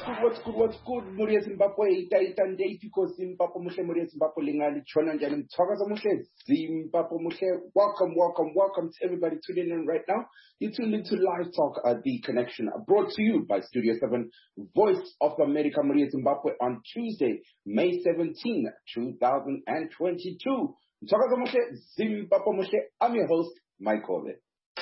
What's good, Muria Zimbabwe, Taitan Day, because Zimbabwe Mushe, Muria Zimbabwe, Lingali, Chonan Jalim, Togaza Mushe, Zimbabwe Mushe. Welcome to everybody tuning in right now. You tuned into Live Talk, The Connection, brought to you by Studio 7, Voice of America, Muria Zimbabwe, on Tuesday, May 17, 2022. Togaza Mushe, Zimbabwe Mushe, I'm your host, Mike Corbett.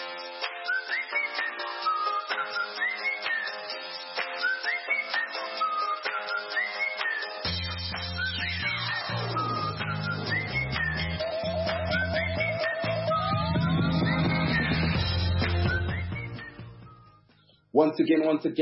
Once again,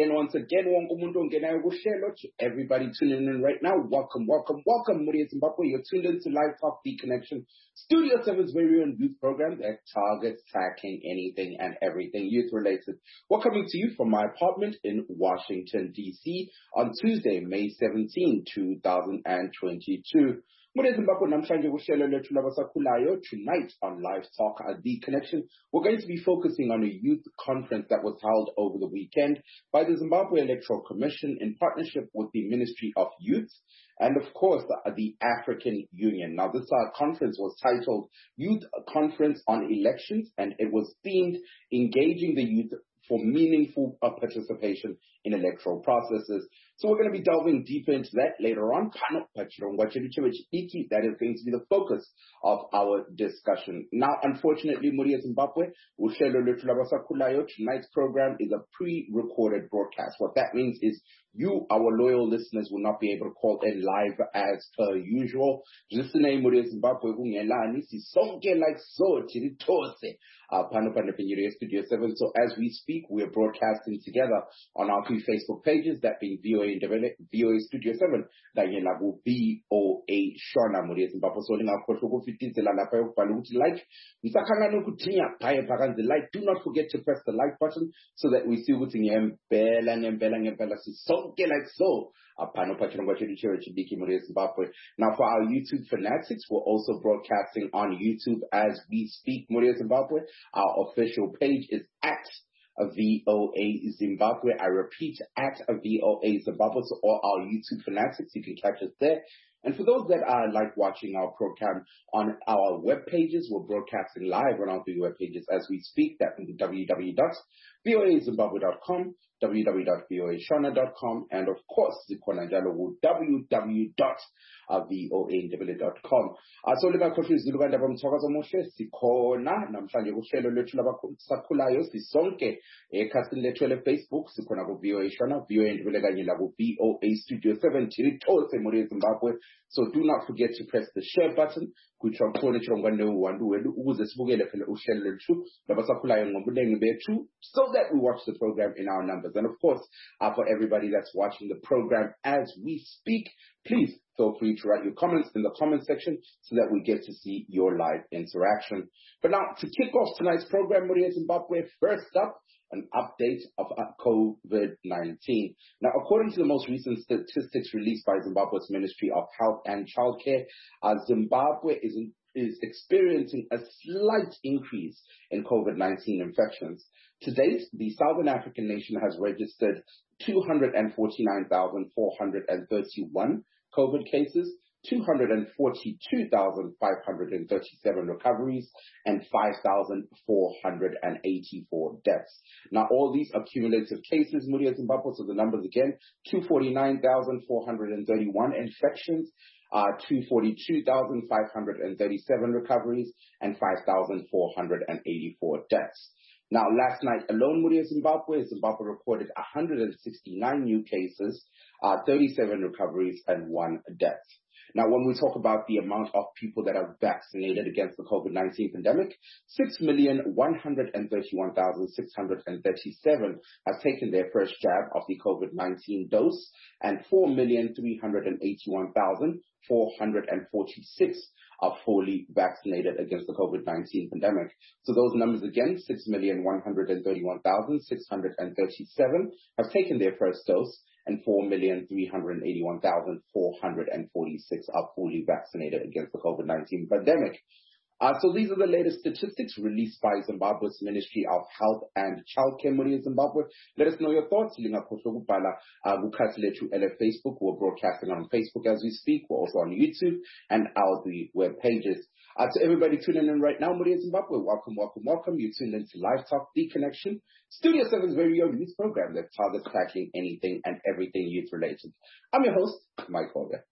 everybody tuning in right now. Welcome, Muria Zimbabwe. You're tuned in to Live Talk, The Connection, Studio 7's very own youth program that targets tackling anything and everything youth related. We're coming to you from my apartment in Washington, D.C. on Tuesday, May 17, 2022. Tonight on Live Talk at The Connection, we're going to be focusing on a youth conference that was held over the weekend by the Zimbabwe Electoral Commission in partnership with the Ministry of Youth and, of course, the African Union. Now, this conference was titled Youth Conference on Elections, and it was themed Engaging the Youth for Meaningful Participation in Electoral Processes. So we're going to be delving deeper into that later on. That is going to be the focus of our discussion. Now, unfortunately, Muria Zimbabwe, tonight's program is a pre-recorded broadcast. What that means is you, our loyal listeners, will not be able to call in live as per usual. Just the name Muria Zimbabwe, Studio 7. So as we speak, we are broadcasting together on our two Facebook pages, that being VOA Studio 7, VOA Shona Muria Zimbabwe. So like, do not forget to press the like button so that we see what's in your Now, for our YouTube fanatics, we're also broadcasting on YouTube as we speak, Muria Zimbabwe. Our official page is at VOA Zimbabwe. I repeat, at VOA Zimbabwe. So all our YouTube fanatics, you can catch us there. And for those that are like watching our program on our web pages, we're broadcasting live on our web pages as we speak. That is www.voazimbabwe.com, www.voashona.com, and of course, www.voaindebele.com. So lika khohli izilukanda bamthokoza Moshe sikhona namhlanje kuhlelo lethu labasakhulayo sisonke ekhasini lethu le-Facebook sikhona ku VOA Shona, VOA Indebele kanye la ku VOA Studio 7 Thilitose Muria Zimbabwe. So do not forget to press the share button ukuze sibukele phela uhlelo lethu labasakhulayo ngobunengi bethu, so that we watch the program in our numbers. And of course, for everybody that's watching the program as we speak, please feel free to write your comments in the comment section so that we get to see your live interaction. But now, to kick off tonight's program, Muria Zimbabwe, first up, an update of COVID-19. Now, according to the most recent statistics released by Zimbabwe's Ministry of Health and Childcare, Zimbabwe is experiencing a slight increase in COVID-19 infections. To date, the Southern African nation has registered 249,431 COVID cases, 242,537 recoveries, and 5,484 deaths. Now, all these accumulative cases, Muria Zimbabwe, so the numbers again, 249,431 infections, 242,537 recoveries, and 5,484 deaths. Now, last night alone, Muria Zimbabwe recorded 169 new cases, 37 recoveries, and 1 death. Now, when we talk about the amount of people that are vaccinated against the COVID-19 pandemic, 6,131,637 have taken their first jab of the COVID-19 dose, and 4,381,446 are fully vaccinated against the COVID-19 pandemic. So those numbers again, 6,131,637 have taken their first dose, and 4,381,446 are fully vaccinated against the COVID-19 pandemic. So these are the latest statistics released by Zimbabwe's Ministry of Health and Childcare in Zimbabwe. Let us know your thoughts. Facebook. We're broadcasting on Facebook as we speak. We're also on YouTube and our web pages. To everybody tuning in right now, Muria Zimbabwe, welcome, welcome, welcome. You tuned into Live Talk, The Connection, Studio 7's very own youth program that targets tackling anything and everything youth related. I'm your host, Mike Holger.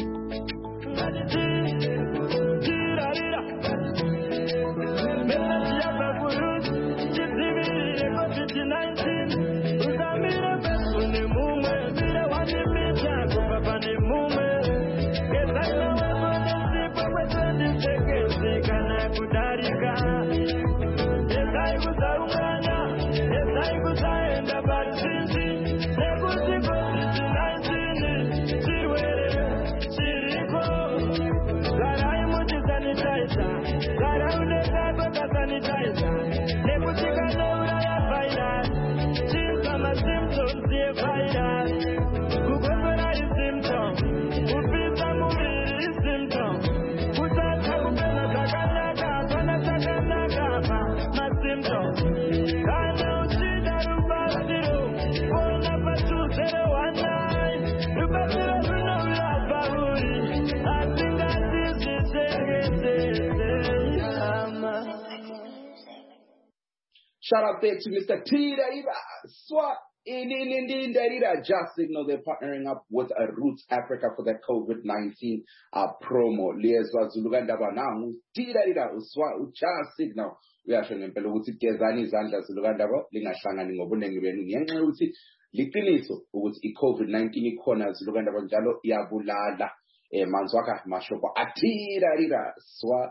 Shout out there to Mr. T. Darida. Swat in Darida. Just Signal, they're partnering up with Roots Africa for that COVID-19 promo. Liezwa Zuluganda Banang. T. Darida. Swat Just Signal. We are showing them ukuthi gezani izandla Zuluganda ba lingahlangani ngobunengi benu ngenxa ukuthi liqiniso ukuthi i-COVID-19 ikhona Zuluganda njalo iyabulala. Manzwaka mashoko T. Darida. Swat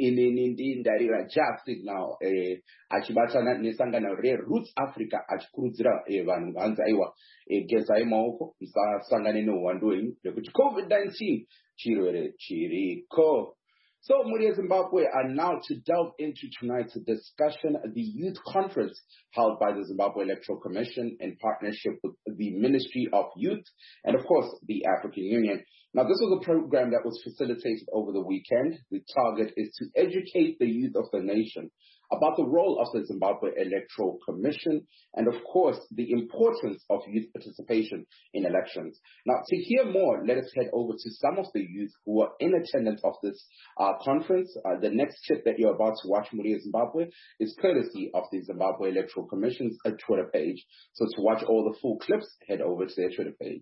in Darida Just Signal achibatana nesangana Roots Africa achikurudzira vanhu vanzi aiwa gezai maoko musasangane neuwandowenyu nekuti COVID-19 chirwere chiriko. So, Muria Zimbabwe are now to delve into tonight's discussion, the youth conference held by the Zimbabwe Electoral Commission in partnership with the Ministry of Youth and, of course, the African Union. Now, this was a program that was facilitated over the weekend. The target is to educate the youth of the nation about the role of the Zimbabwe Electoral Commission and, of course, the importance of youth participation in elections. Now, to hear more, let us head over to some of the youth who are in attendance of this conference. The next clip that you're about to watch, Muria Zimbabwe, is courtesy of the Zimbabwe Electoral Commission's Twitter page. So to watch all the full clips, head over to their Twitter page.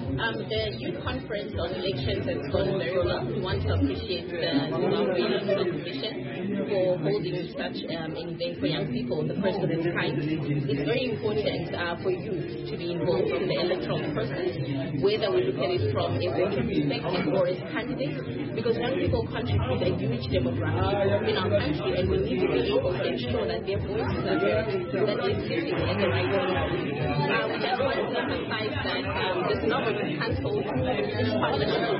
The youth conference on elections has gone very well. We want to appreciate the Zimbabwe Electoral Commission for holding such an event for young people, the first of its kind. It's very important for youth to be involved in the electoral process, whether we look at it from a voter perspective or as candidates, because young people contribute a huge demographic in our country, and we need to be able to ensure that their voices are heard, that they're sitting at the right time. We just want to emphasize that this number of councils is partnership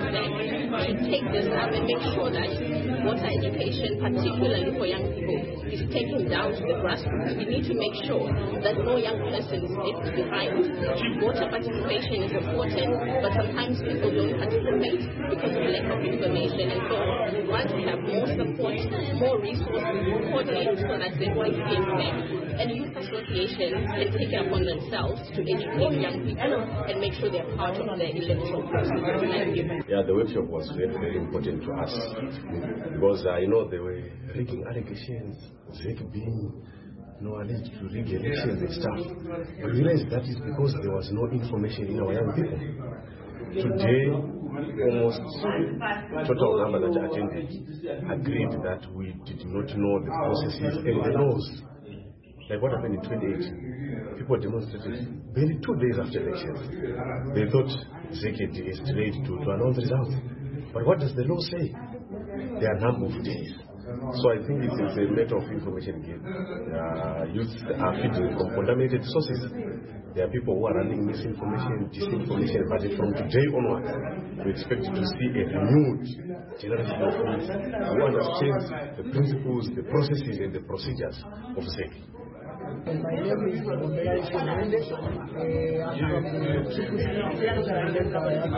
to take this up and make sure that voter education, particularly for young people, is taken down to the grassroots. We need to make sure that no young person is left behind. Voter participation is important, but sometimes people don't participate because of lack of information. And so once we have more support, more resources, coordinate so that the voice is there, and youth associations can take it upon themselves to educate young people and make sure they're part of the electoral process. Yeah, the workshop was very, very important to us because they were making allegations, being alleged to rig elections and stuff. But we realized that is because there was no information in our young people. Today, almost total number that attended agreed that we did not know the processes and the laws. Like what happened in 2018, people demonstrated barely 2 days after elections. They thought Zekid is delayed to announce results. But what does the law say? There are a number of days. So I think it is a matter of information again. Youth are feeding from contaminated sources. There are people who are running misinformation, disinformation, but from today onwards, we expect to see a renewed generation of youth who understands the principles, the processes, and the procedures of ZEC. And my name is Gombera Ishomende. I'm from the Chuku City. We are having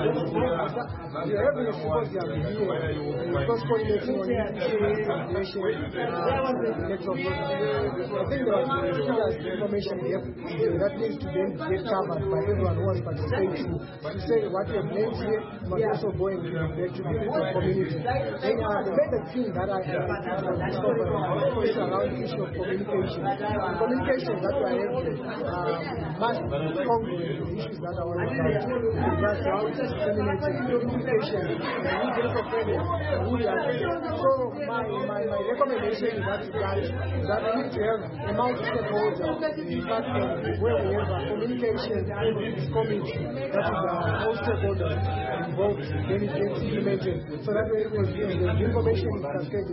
a symposium here because coordinating on regulation electoral process. I think there was information here that needs to then get covered by everyone who wants to participate to say what we have learned here must also go and back to the community. And the better thing that I have from this conference is around the issue of communication. The communication that we are having must be congruent with the issues that are all about. Because how it is disseminating communication and who gets offended and who they are. So my recommendation in that regard is that we need to have a multi-stakeholder platform where we have a communication committee that is all stakeholders involved, then it gets implemented. So that way the information is cascaded,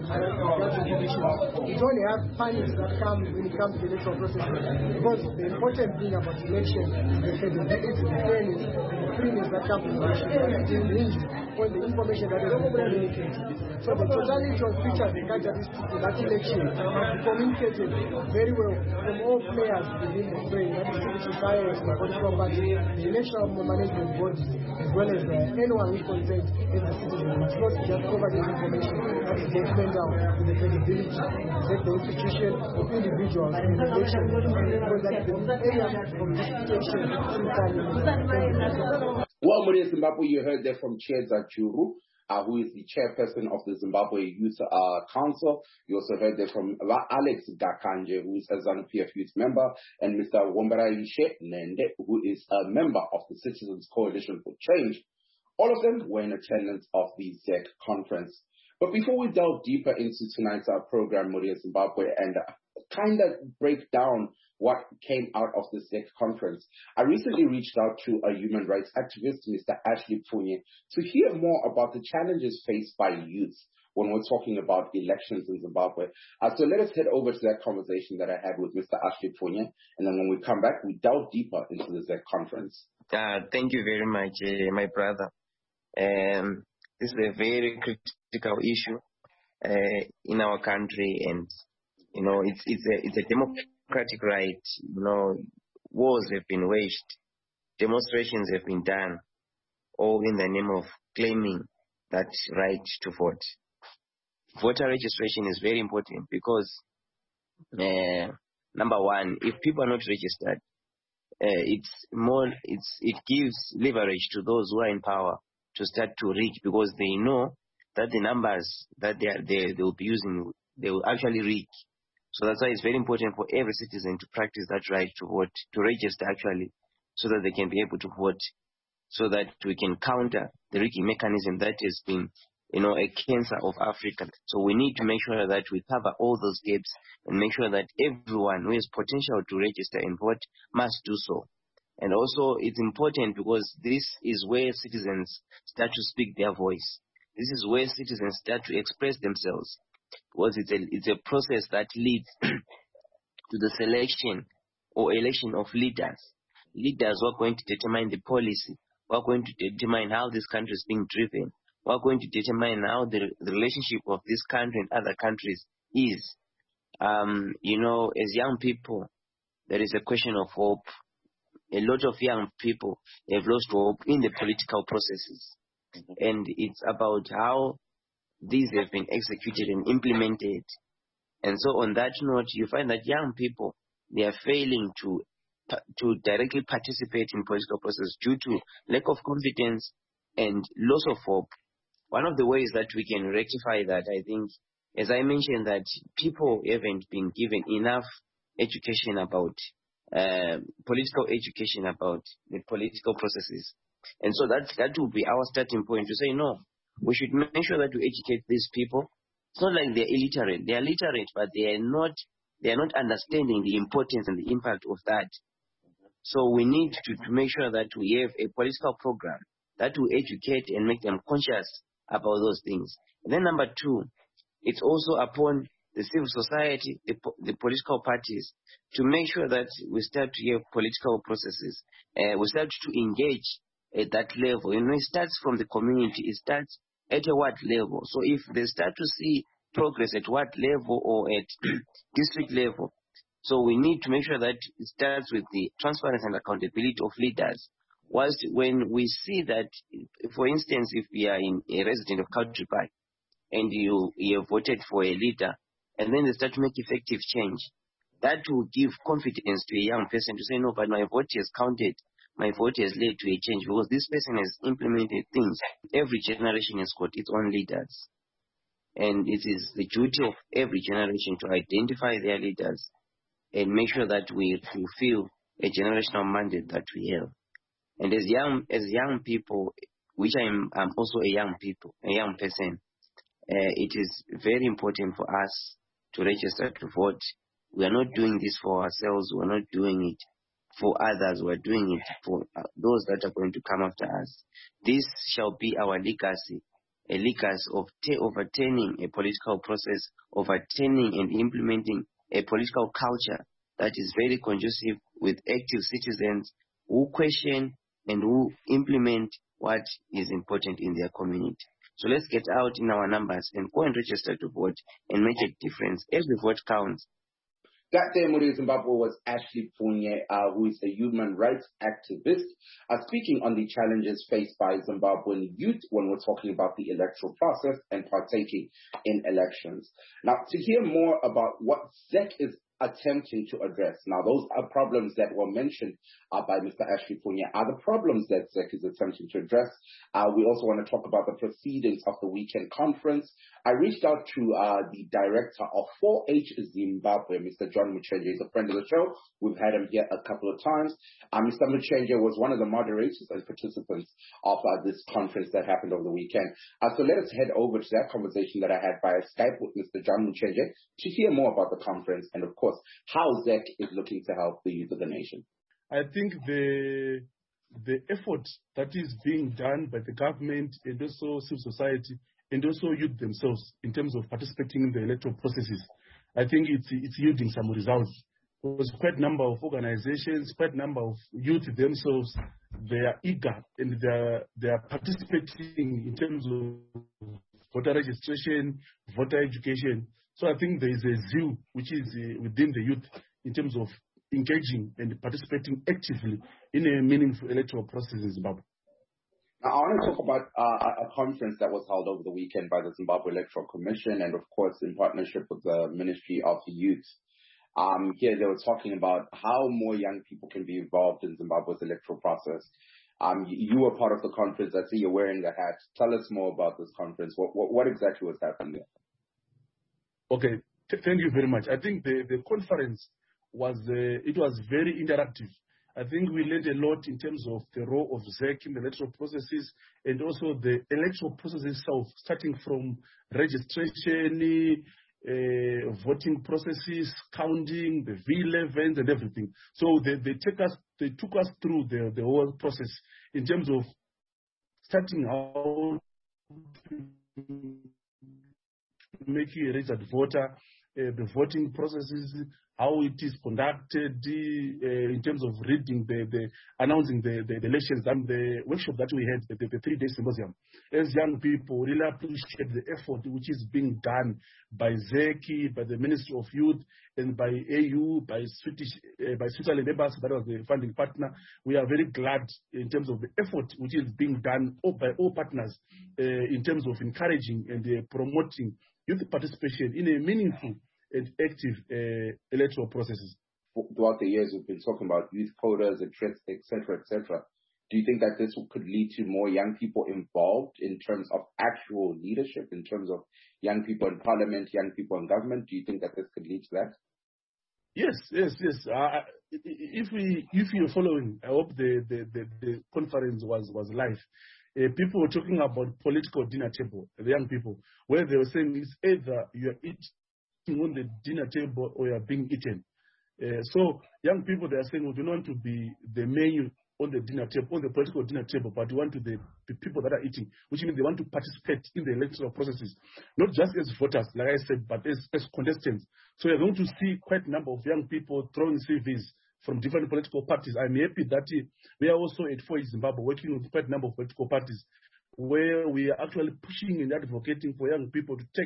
we don't have panics that come when it comes to the electoral process. Because the important thing about election is the credibility, the fairness, the freeness that comes from election. It is hinged on the information that is communicated. So the totality of features and characteristics of that election must be communicated very well from all players within the frame, that is civil society, the political party, the electoral management bodies, as well as anyone who is concerned as a citizen. It's not just providing information that is detrimental to the credibility of the institution of individuals in the election, because that is the area of disputation in Parliament. Well, Maria Zimbabwe, you heard there from Cheza Juru, who is the chairperson of the Zimbabwe Youth Council. You also heard there from Alex Gakanje, who is a ZANU-PF youth member, and Mr. Gombera Ishomende, who is a member of the Citizens Coalition for Change. All of them were in attendance of the ZEC conference. But before we delve deeper into tonight's program, Maria Zimbabwe, and kind of break down what came out of the ZEC conference, I recently reached out to a human rights activist, Mr. Ashley Phunye, to hear more about the challenges faced by youth when we're talking about elections in Zimbabwe. So let us head over to that conversation that I had with Mr. Ashley Phunye, and then when we come back, we delve deeper into the ZEC conference. Thank you very much, my brother. This is a very critical issue in our country, and it's a democratic right. Wars have been waged, demonstrations have been done, all in the name of claiming that right to vote. Voter registration is very important because, number one, if people are not registered, it gives leverage to those who are in power to start to rig, because they know that the numbers that they will be using, they will actually rig. So that's why it's very important for every citizen to practice that right to vote, to register actually, so that they can be able to vote, so that we can counter the rigging mechanism that has been, a cancer of Africa. So we need to make sure that we cover all those gaps and make sure that everyone who has potential to register and vote must do so. And also, it's important because this is where citizens start to speak their voice. This is where citizens start to express themselves, because it's a process that leads to the selection or election of leaders. Leaders who are going to determine the policy, who are going to determine how this country is being driven, who are going to determine how the relationship of this country and other countries is. As young people, there is a question of hope. A lot of young people have lost hope in the political processes. And it's about how these have been executed and implemented. And so on that note, you find that young people, they are failing to directly participate in political process due to lack of confidence and loss of hope. One of the ways that we can rectify that, I think, as I mentioned, that people haven't been given enough education about political education about the political processes. And so that will be our starting point to say, no, we should make sure that we educate these people. It's not like they're illiterate. They are literate, but they are not understanding the importance and the impact of that. So we need to make sure that we have a political program that will educate and make them conscious about those things. And then number two, it's also upon the civil society, the political parties, to make sure that we start to have political processes. We start to engage at that level. It starts from the community. It starts at a ward level. So if they start to see progress at ward level or at district level, So we need to make sure that it starts with the transparency and accountability of leaders. Whilst when we see that, for instance, if we are a resident of Kautripai and you have voted for a leader, and then they start to make effective change, that will give confidence to a young person to say, no, but my vote has counted. My vote has led to a change because this person has implemented things. Every generation has got its own leaders. And it is the duty of every generation to identify their leaders and make sure that we fulfill a generational mandate that we have. And as young people, which I'm also a young person, it is very important for us to register to vote. We are not doing this for ourselves. We are not doing it for others. We are doing it for those that are going to come after us. This shall be our legacy, a legacy of overturning a political process, overturning and implementing a political culture that is very conducive with active citizens who question and who implement what is important in their community. So let's get out in our numbers and go and register to vote and make a difference. Every vote counts. That day in Zimbabwe was Ashley Pfunye, who is a human rights activist, speaking on the challenges faced by Zimbabwean youth when we're talking about the electoral process and partaking in elections. Now, to hear more about what ZEC is attempting to address. Now, those are problems that were mentioned by Mr. Ashley Pfunye are the problems that ZEC is attempting to address. We also want to talk about the proceedings of the weekend conference. I reached out to the director of 4H Zimbabwe, Mr. John Muchenje. He's a friend of the show. We've had him here a couple of times. Mr. Muchenje was one of the moderators and participants of this conference that happened over the weekend. So let us head over to that conversation that I had via Skype with Mr. John Muchenje to hear more about the conference and, of course, how ZEC is looking to help the youth of the nation. I think the effort that is being done by the government and also civil society and also youth themselves in terms of participating in the electoral processes, I think it's yielding some results. There's quite a number of organizations, quite a number of youth themselves, they are eager and they are participating in terms of voter registration, voter education. So I think there is a zeal which is within the youth in terms of engaging and participating actively in a meaningful electoral process in Zimbabwe. Now, I want to talk about a conference that was held over the weekend by the Zimbabwe Electoral Commission and, of course, in partnership with the Ministry of Youth. Here they were talking about how more young people can be involved in Zimbabwe's electoral process. You were part of the conference. I see you're wearing the hat. Tell us more about this conference. What exactly was happening there? Okay, thank you very much. I think the conference was very interactive. I think we learned a lot in terms of the role of ZEC in the electoral processes and also the electoral process itself, starting from registration, voting processes, counting, the V11s and everything. So they took us through the whole process in terms of starting out making a registered voter, the voting processes, how it is conducted in terms of reading announcing the elections and the workshop that we had, the 3-day symposium. As young people, really appreciate the effort which is being done by ZEC, by the Ministry of Youth, and by AU, by Switzerland Embassy, that was the funding partner. We are very glad in terms of the effort which is being done by all partners in terms of encouraging and promoting youth participation in a meaningful and active electoral processes. Throughout the years, we've been talking about youth quotas, etc., etc. Do you think that this could lead to more young people involved in terms of actual leadership, in terms of young people in parliament, young people in government? Do you think that this could lead to that? Yes. If you're following, I hope the conference was live. People were talking about political dinner table, the young people, where they were saying it's either you are eating on the dinner table or you are being eaten. So young people, they are saying we do not want to be the menu on the dinner table, on the political dinner table, but we want to be the people that are eating, which means they want to participate in the electoral processes, not just as voters, like I said, but as contestants. So you're going to see quite a number of young people throwing CVs from different political parties. I'm happy that we are also at 4H Zimbabwe working with quite a number of political parties where we are actually pushing and advocating for young people to take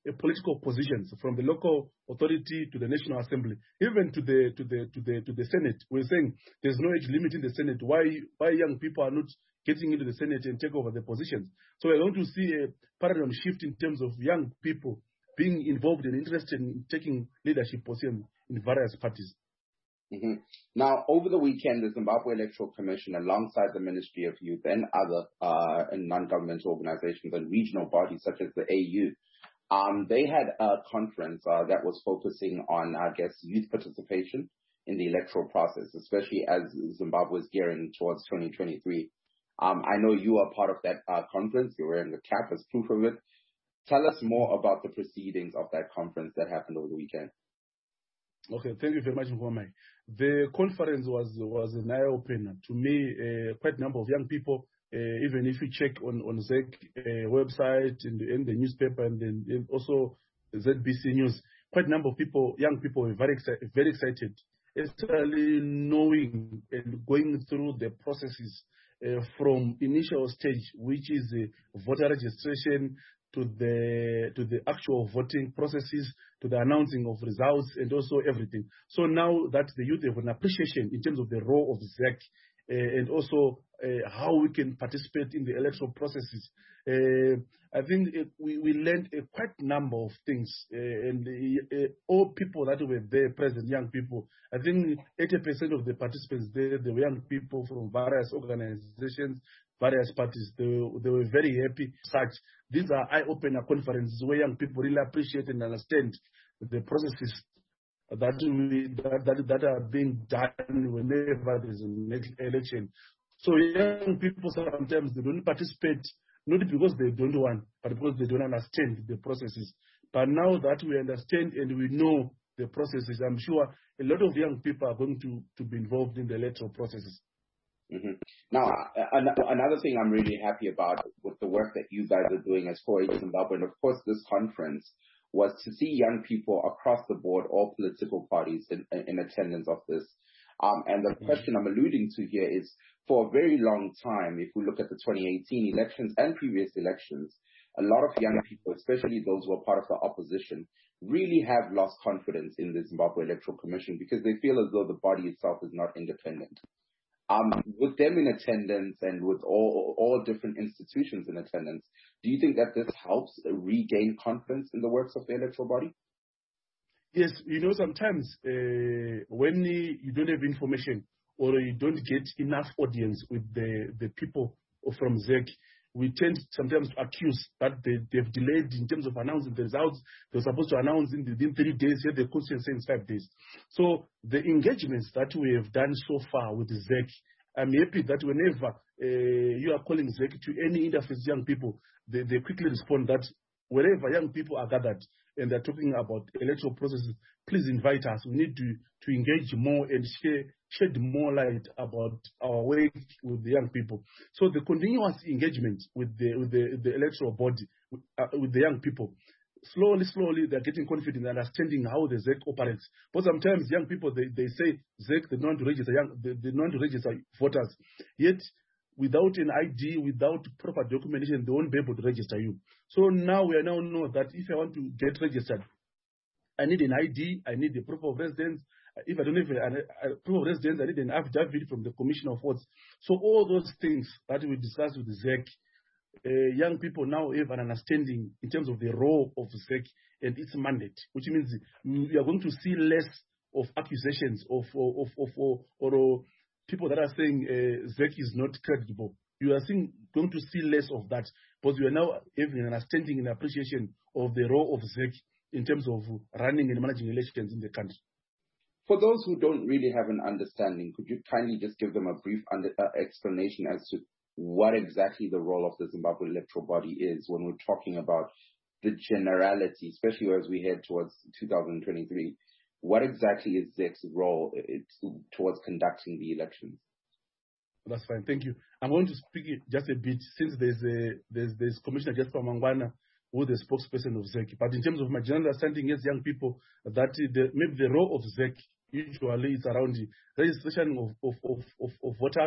political positions, from the local authority to the National Assembly, even to the Senate. We're saying there's no age limit in the Senate. Why young people are not getting into the Senate and take over the positions? So we're going to see a paradigm shift in terms of young people being involved and interested in taking leadership positions in various parties. Mm-hmm. Now, over the weekend, the Zimbabwe Electoral Commission, alongside the Ministry of Youth and other non-governmental organizations and regional bodies such as the AU, they had a conference that was focusing on, I guess, youth participation in the electoral process, especially as Zimbabwe is gearing towards 2023. I know you are part of that conference. You're wearing the cap as proof of it. Tell us more about the proceedings of that conference that happened over the weekend. Okay, thank you very much, Nkwamai. The conference was an eye-opener to me. Quite a number of young people, even if you check on ZEC website and in the newspaper and then also ZBC News, quite a number of people, young people, were very excited, especially knowing and going through the processes from initial stage, which is voter registration, to the actual voting processes, to the announcing of results, and also everything. So now that the youth have an appreciation in terms of the role of ZEC and also how we can participate in the electoral processes, I think we learned quite a number of things. And all people that were there present, young people, I think 80% of the participants there, they were young people from various organizations, various parties. They were very happy. These are eye-opener conferences where young people really appreciate and understand the processes that are being done whenever there's an election. So young people sometimes they don't participate, not because they don't want, but because they don't understand the processes. But now that we understand and we know the processes, I'm sure a lot of young people are going to be involved in the electoral processes. Mm-hmm. Now, another thing I'm really happy about with the work that you guys are doing as 4H Zimbabwe, and of course this conference, was to see young people across the board, all political parties in attendance of this. And the question I'm alluding to here is, for a very long time, if we look at the 2018 elections and previous elections, a lot of young people, especially those who are part of the opposition, really have lost confidence in the Zimbabwe Electoral Commission because they feel as though the body itself is not independent. With them in attendance and with all different institutions in attendance, do you think that this helps regain confidence in the works of the electoral body? Yes, sometimes when you don't have information or you don't get enough audience with the people from ZEC, we tend sometimes to accuse that they've delayed in terms of announcing the results. They're supposed to announce within 3 days, yet the constituency in 5 days. So the engagements that we have done so far with ZEC, I'm happy that whenever you are calling ZEC to any interface young people, they quickly respond that wherever young people are gathered and they're talking about electoral processes, please invite us. We need to engage more and shed more light about our work with the young people. So the continuous engagement with the electoral body, with the young people, slowly, they're getting confident in understanding how the ZEC operates. But sometimes young people, they say ZEC, they don't register voters. Yet, without an ID, without proper documentation, they won't be able to register you. So now we know that if I want to get registered, I need an ID, I need the proof of residence. If I don't have a proof of residence, I need an affidavit from the Commissioner of Votes. So all those things that we discussed with the ZEC, young people now have an understanding in terms of the role of ZEC and its mandate, which means we are going to see less of accusations of people that are saying ZEC is not credible. You are going to see less of that, because we are now having an understanding and appreciation of the role of ZEC in terms of running and managing elections in the country. For those who don't really have an understanding, could you kindly just give them a brief explanation as to what exactly the role of the Zimbabwe Electoral Body is when we're talking about the generality, especially as we head towards 2023? What exactly is ZEC's role towards conducting the elections? That's fine. Thank you. I'm going to speak just a bit since there's Commissioner Jasper Mangwana, who is the spokesperson of ZEC. But in terms of my general understanding as young people, that maybe the role of ZEC usually is around the registration of voters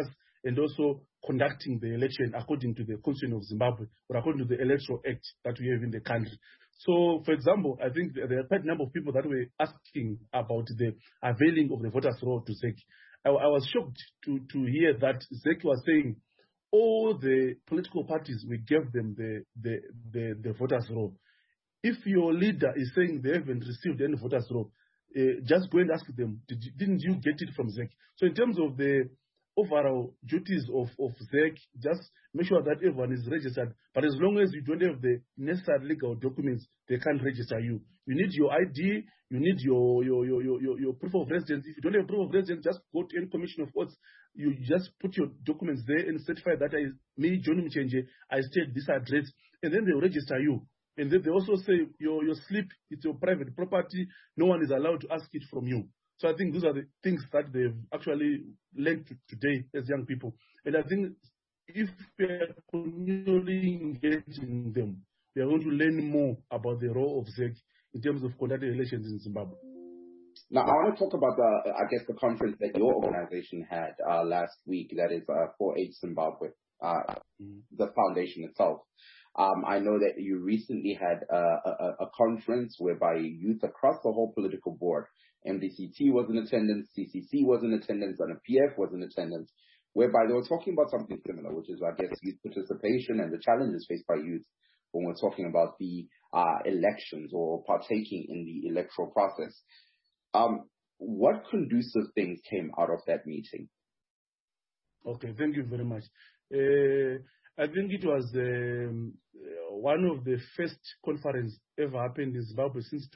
and also conducting the election according to the Constitution of Zimbabwe or according to the Electoral Act that we have in the country. So, for example, I think there are quite a number of people that were asking about the availing of the voters' roll to ZEC. I was shocked to hear that ZEC was saying all the political parties, we gave them the voters' roll. If your leader is saying they haven't received any voters' roll, just go and ask them, didn't you get it from ZEC? So in terms of the overall duties of ZEC, just make sure that everyone is registered. But as long as you don't have the necessary legal documents, they can't register you. You need your ID, you need your proof of residence. If you don't have proof of residence, just go to any commission of courts. You just put your documents there and certify that me, Johnny Mchenje, I stay at this address, and then they'll register you. And then they also say your slip, it's your private property. No one is allowed to ask it from you. So I think those are the things that they've actually learned today as young people. And I think if we are continually engaging them, we are going to learn more about the role of ZEC in terms of conducting elections in Zimbabwe. Now, I want to talk about the conference that your organization had last week, that is 4H Zimbabwe, the foundation itself. I know that you recently had a conference whereby youth across the whole political board, MDCT was in attendance, CCC was in attendance, and PF was in attendance, whereby they were talking about something similar, which is, I guess, youth participation and the challenges faced by youth when we're talking about the elections or partaking in the electoral process. What conducive things came out of that meeting? Okay, thank you very much. I think it was one of the first conferences ever happened in Zimbabwe since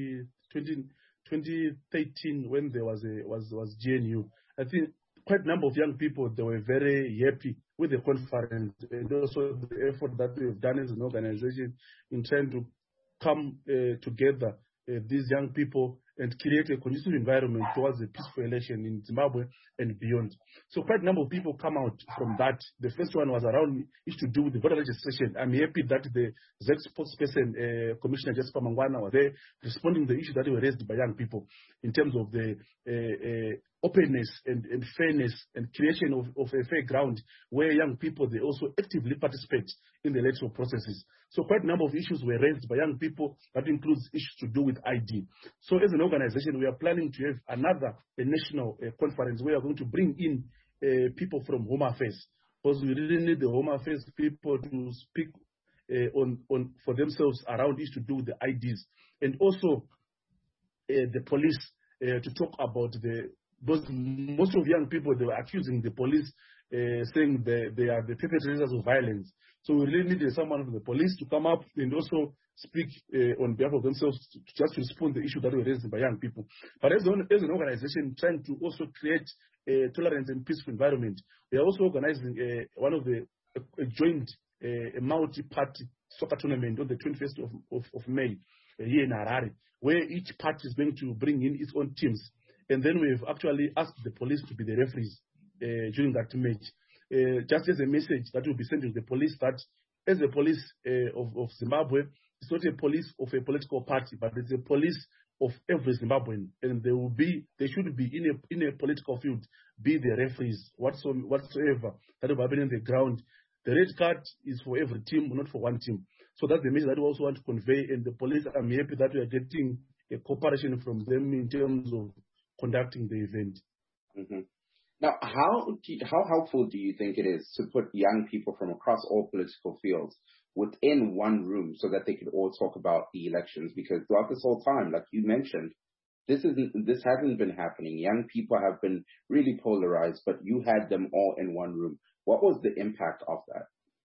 2013 when there was GNU. I think quite a number of young people, they were very happy with the conference and also the effort that we've done as an organization in trying to come together, these young people, and create a conducive environment towards a peaceful election in Zimbabwe and beyond. So quite a number of people come out from that. The first one was around issue to do with the voter registration. I'm happy that the ZEC spokesperson, Commissioner Jasper Mangwana, was there responding to the issues that were raised by young people in terms of the openness and fairness and creation of a fair ground where young people, they also actively participate in the electoral processes. So quite a number of issues were raised by young people. That includes issues to do with ID. So as an organization, we are planning to have another national conference where we are going to bring in people from Home Affairs, because we really need the Home Affairs people to speak for themselves around issues to do with the IDs, and also the police to talk about because most of young people, they were accusing the police, saying they are the perpetrators of violence. So we really needed someone from the police to come up and also speak on behalf of themselves to just respond to the issue that were raised by young people. But as an organization trying to also create a tolerant and peaceful environment, we are also organizing one of the joint multi-party soccer tournament on the 21st of May here in Harare, where each party is going to bring in its own teams. And then we've actually asked the police to be the referees during that match. Just as a message that will be sent to the police that as the police of Zimbabwe, it's not a police of a political party, but it's a police of every Zimbabwean. And they should be in a political field, be the referees, whatsoever that will happen in the ground. The red card is for every team, not for one team. So that's the message that we also want to convey. And the police, I'm happy that we are getting a cooperation from them in terms of conducting the event. Mm-hmm. Now, how helpful do you think it is to put young people from across all political fields within one room so that they could all talk about the elections? Because throughout this whole time, like you mentioned, this hasn't been happening. Young people have been really polarized, but you had them all in one room. What was the impact of that?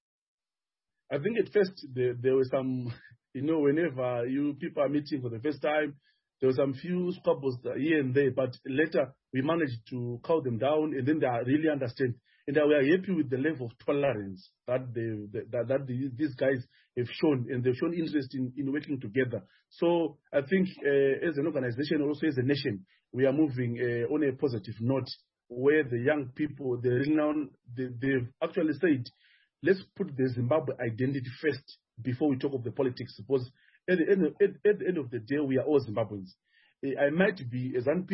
I think at first there were some, whenever people are meeting for the first time, there were some few squabbles here and there, but later we managed to calm them down, and then they really understand. And we are happy with the level of tolerance that these guys have shown, and they've shown interest in working together. So I think as an organization, also as a nation, we are moving on a positive note, where the young people, they've actually said, let's put the Zimbabwe identity first before we talk of the politics, because at the end of the day, we are all Zimbabweans. I might be a ZANU-PF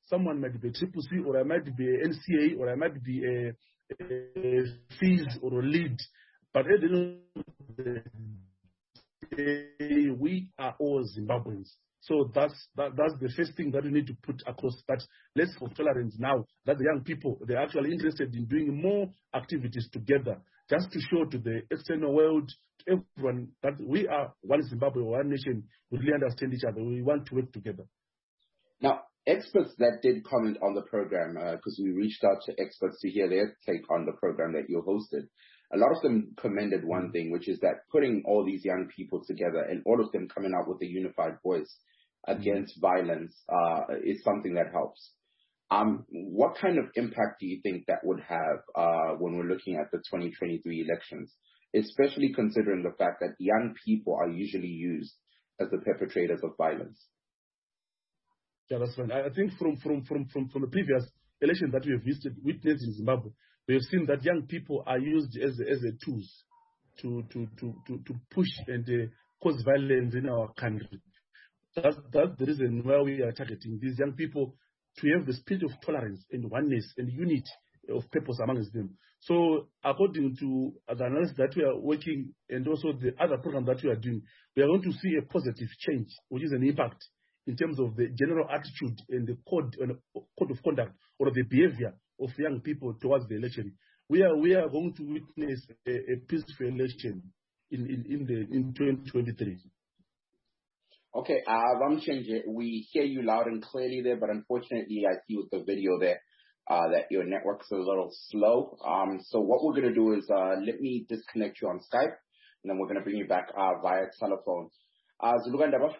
someone might be a Triple C, or I might be a NCA, or I might be a FIS or a LEAD. But at the end of the day, we are all Zimbabweans. So that's the first thing that we need to put across, that less of tolerance now, that the young people, they're actually interested in doing more activities together, just to show to the external world, to everyone, that we are one Zimbabwe, one nation, we really understand each other, we want to work together. Now, experts that did comment on the program, because we reached out to experts to hear their take on the program that you hosted, a lot of them commended one thing, which is that putting all these young people together and all of them coming out with a unified voice against violence is something that helps. What kind of impact do you think that would have when we're looking at the 2023 elections, especially considering the fact that young people are usually used as the perpetrators of violence? Yeah, that's right. I think from the previous election that we have witnessed in Zimbabwe, we have seen that young people are used as a tools to push and cause violence in our country. That's the reason why we are targeting these young people, to have the spirit of tolerance and oneness and unity of purpose amongst them. So according to the analysis that we are working and also the other program that we are doing, we are going to see a positive change, which is an impact in terms of the general attitude and the code of conduct or the behavior of young people towards the election. We are going to witness a peaceful election in 2023. Okay, Ramchandra, we hear you loud and clearly there, but unfortunately I see with the video there that your network's a little slow. So what we're going to do is let me disconnect you on Skype, and then we're going to bring you back via telephone. Zulugandaba,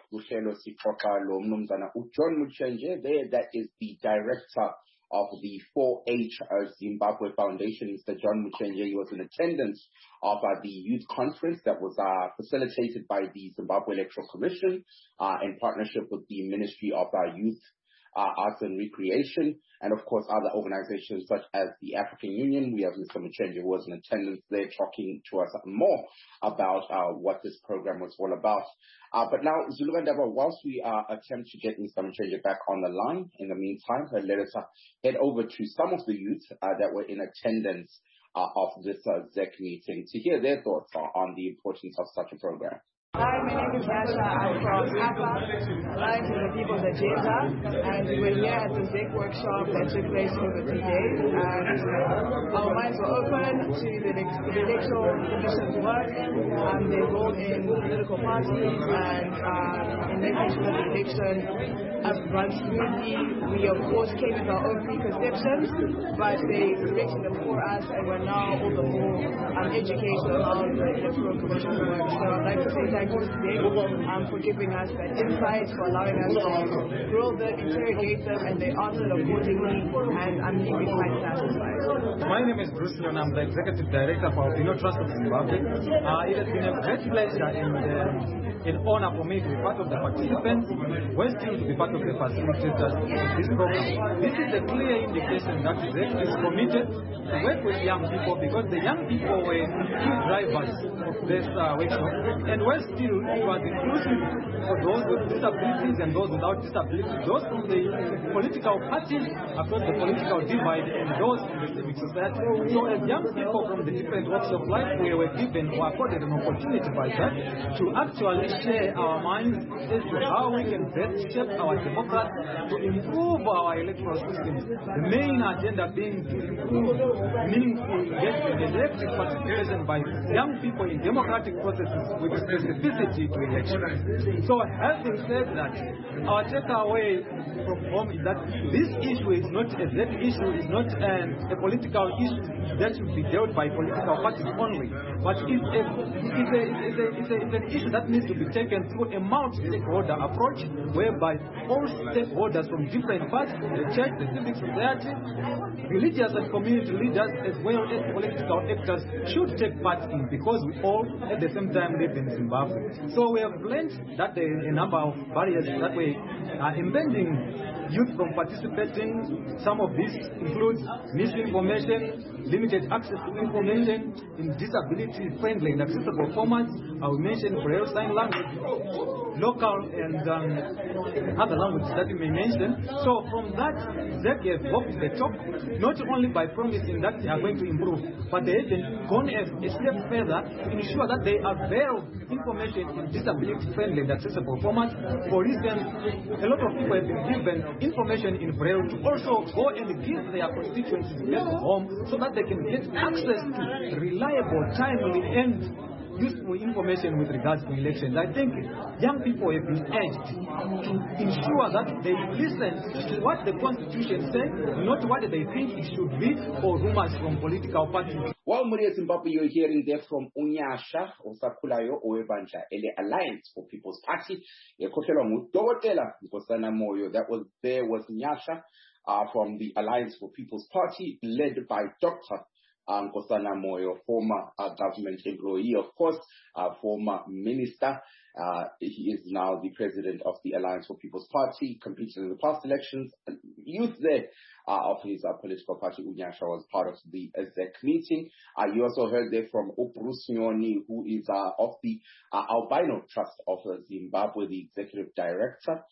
John Muchenje there, that is the director of the 4H Zimbabwe Foundation. Mr. John Muchenje, he was in attendance of the youth conference that was facilitated by the Zimbabwe Electoral Commission in partnership with the Ministry of Youth, Arts and Recreation, and of course other organizations such as the African Union. We have Mr. Muchenje, who was in attendance there, talking to us more about what this program was all about. But now, Zulugandaba, whilst we attempt to get Mr. Muchenje back on the line, in the meantime, let us head over to some of the youth that were in attendance of this ZEC meeting to hear their thoughts on the importance of such a program. Hi, my name is Yasha. I'm from APA, Alliance of the People's Agenda, and we're here at the ZEC workshop that took place over 3 days, and our minds were open to the electoral commission's work, their role in political parties, and in making sure the election runs smoothly. We, of course, came with our own preconceptions, but they corrected them for us, and we're now all the more educated around the electoral commission's work. So I'd like to say thank you today for giving us that insight, for allowing us to grill them, interrogate them, and they answered accordingly, and I'm leaving quite satisfied. My name is Bruce Leon. I'm the Executive Director for Albino Trust of Zimbabwe. It has been a great pleasure and honor for me to be part of the participants, we're still to be part of the facilitators of this program. This is a clear indication that ZEC is committed to work with young people, because the young people were key drivers of this workshop, and we're still, it was inclusive for those with disabilities and those without disabilities, those from the political parties across the political divide, and those from the civic society. So as young people from the different walks of life, we were given or afforded an opportunity by that to actually share our minds as to how we can best shape our democracy to improve our electoral systems. The main agenda being to improve meaningful engagement and active participation by young people in democratic processes with specificity to elections. So having said that, our takeaway from home is that this issue is not a ZEC issue, is not a political issue that should be dealt by political parties only, but it's an issue that needs to be taken through a multi-stakeholder approach, whereby all stakeholders from different parts, the church, the civic society, religious and community leaders, as well as political actors, should take part in, because we all at the same time live in Zimbabwe. So we have learned that there are a number of barriers that we are impeding youth from participating. Some of this includes misinformation, limited access to information in disability-friendly and accessible formats. I will mention Braille Sign Language, local and other languages that you may mention. So from that, ZEC have walked the talk, not only by promising that they are going to improve, but they have gone a step further to ensure that they avail information in disability-friendly and accessible formats. For instance, a lot of people have been given information in Braille to also go and give their constituencies back home so that they can get access to reliable, timely, and useful information with regards to elections. I think young people have been urged to ensure that they listen to what the Constitution says, not what they think it should be, or rumors from political parties. Well, Muria Zimbabwe, you're hearing there from Unyasha Osakulayo Owebanja, the Alliance for People's Party. That was there was Nyasha from the Alliance for People's Party, led by Dr. Nkosana Moyo, former government employee, of course, former minister. He is now the president of the Alliance for People's Party, competed in the past elections. Youth there of his political party, Unyasha, was part of the ZEC meeting. You also heard there from Bruce Nyoni, who is of the Albino Trust of Zimbabwe, the executive director.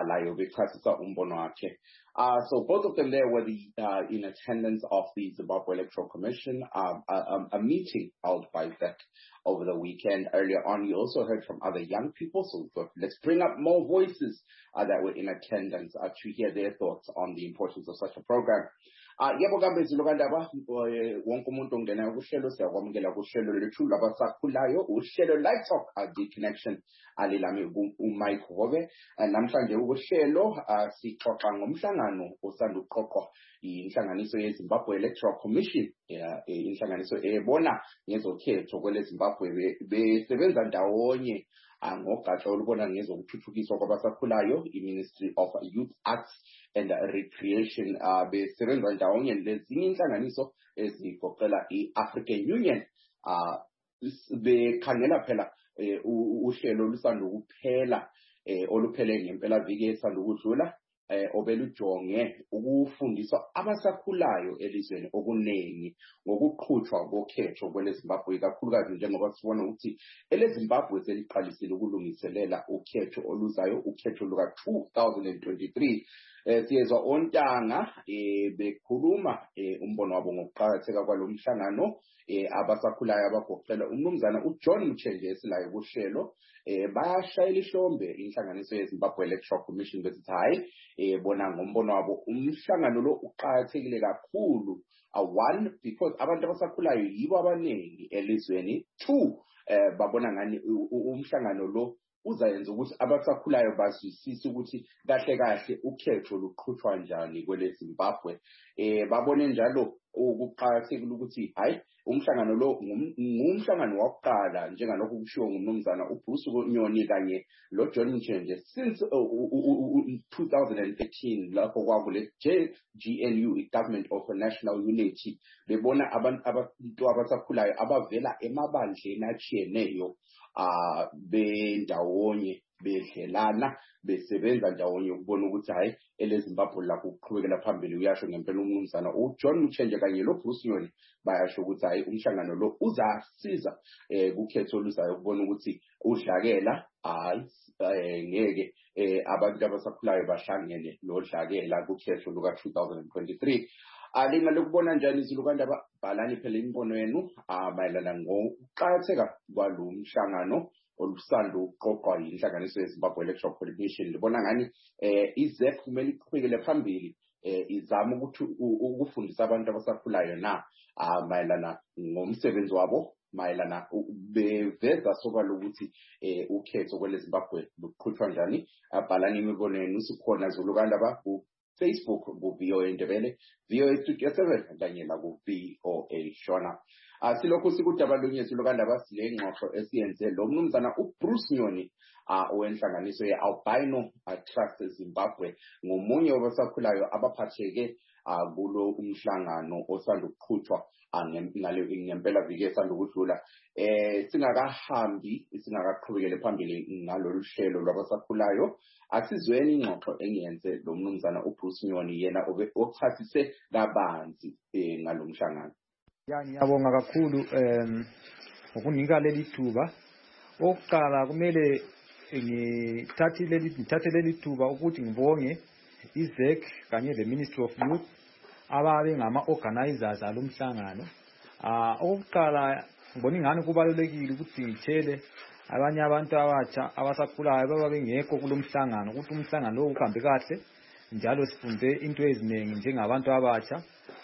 So both of them there were in attendance of the Zimbabwe Electoral Commission, a meeting held by ZEC over the weekend. Earlier on, you also heard from other young people, so let's bring up more voices that were in attendance to hear their thoughts on the importance of such a program. Yebo kambe zilokandaba wonke umuntu ongena kuhlelo siyakwamukela kuhlelo lethu labasakhulayo uhlelo Live Talk the connection alilami uMike Hove namhlanje ukuhlelo sixoxa ngomhlangano osanda uqoqwa inhlanganiso yeZimbabwe Electoral Commission inhlanganiso ebona ngezokhetho kwele Zimbabwe besebenza ndawonye ngogatsha olubona ngezokuthuthukiswa kwabasakhulayo iMinistry of Youth Arts and Recreation besebenza ndawonye lezinye inhlanganiso ezigoqela iAfrican Union bekhangela phela uhlelo lusanda ukuphela oluphele ngempela viki esanda ukudlula obelujonge ukufundisa abasakhulayo elizweni okunengi ngokuqhutshwa kokhetho kwele Zimbabwe kakhulukazi njengoba sibona ukuthi eleZimbabwe seliqalisile ukulungiselela ukhetho oluzayo ukhetho luka 2023 siyezwa ontanga bekhuluma umbono wabo ngokuqhakatheka kwalomhlangano abasakhulayo abagoqela umnumzana uJohn Mchenje esilayo kuhlelo bayashayela ihlombe inhlanganiso yeZimbabwe Electoral Commission besithi hayi bona ngombono wabo umhlangano lo uqhakathekile kakhulu one because abantu abasakhulayo yibo abaningi elizweni two babona ngani umhlangano lo uzayenza ukuthi abasakhulayo bazwisise ukuthi kahle kahle ukhetho luqhutshwa njani kwele Zimbabwe babone njalo ukuqhakathekile ukuthi hayi umhlangano lo ngumhlangano wokuqala njengalokho kushiwo ngumnumzana uBruce Nyoni kanye lo John Mchenje since 2013 lapho kwakule GNU Government of National Unity bebona abantu abasakhulayo abavela emabandleni atshiyeneyo bendawonye bedlelana besebenza ndawonye ukubona ukuthi hayi eleZimbabwe la kuqhubekela phambili uyasho ngempela umnumzana uJohn Mchenje kanye lo Bruce Nyoni bayasho ukuthi hayi umhlangano lo uzasiza kukhetho oluzayo ukubona ukuthi udlakela ngeke abantu abasakhulayo bahlangene lodlakela kukhetho luka 2023 alinga lokubona njani izilukandaba bhalani phela imbono yenu mayelana ngokuqhakatheka kwalomhlangano olusanda uqoqwa yinhlanganiso yeZimbabwe Electoral Commission libona ngani iZEC kumele iqhubekele phambili izama ukuthi ukufundisa abantu abasakhulayo na mayelana ngomsebenzi wabo mayelana beveza soba lokuthi ukhetho kwele Zimbabwe luqhutshwa njani abhalani imibono yenu sikhona zilukandaba Facebook ku-VOA Ndebele, VOA Studio 7 kanye la ku-VOA Shona. Silokhu sikudabalunyezo lokandaba sile ngxoxo esiyenze lo mnumzana uBruce Nyoni owenhlanganiso ye-Albino Trust Zimbabwe ngomunye wabasakhulayo abaphatheke kulo umhlangano osanda ukuqhutshwa ngempela viki esanda ukudlula singakaqhubekele phambili ngalolu hlelo lwabasakhulayo asizweni ingxoxo engiyenze lo mnumzana uBruce Nyoni yena ochasise kabanzi ngalomhlangano. Ngiyabonga kakhulu ngokunika leli thuba. Oqala kumele ngithathe leli thuba ukuthi ngibonge iZEC kanye le Ministry of Youth ababe ngama organizers alomhlangano. Oqala ngibona ingane kubalulekile ukuthi ngitshele abanye abantu abatsha abasakhulayo baba bengekho kulomhlangano ukuthi umhlangano lo uhambe kahle njalo sifunde into eziningi njengabantu abatsha.